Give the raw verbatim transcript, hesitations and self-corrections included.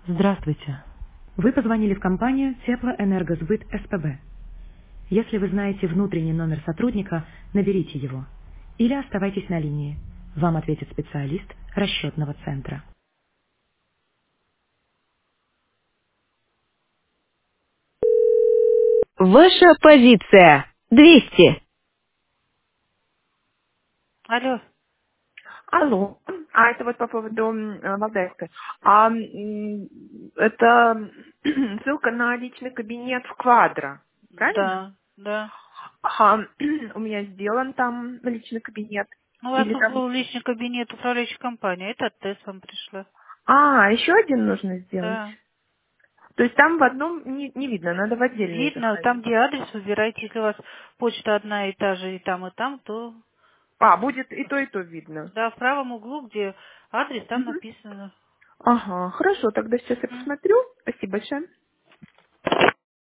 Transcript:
Здравствуйте. Вы позвонили в компанию Теплоэнергосбыт СПБ. Если вы знаете внутренний номер сотрудника, наберите его. Или оставайтесь на линии. Вам ответит специалист расчетного центра. Ваша позиция. двести. Алло. Алло. А это вот по поводу м, э, Валдайской. А м, это ссылка на личный кабинет в Квадро, правильно? Да, да. Ага. У меня сделан там личный кабинет. Ну, у вас Или тут там... был личный кабинет управляющей компании. Это тест вам пришла. А, еще один нужно сделать. Да. То есть там в одном не, не видно, надо в отдельный Видно, там, заходить. где адрес выбираете, если у вас почта одна и та же и там, и там, то А, будет и то, и то видно. да, в правом углу, где адрес, там Мгм. написано. Ага, хорошо, тогда сейчас я Мгм. посмотрю. Спасибо большое.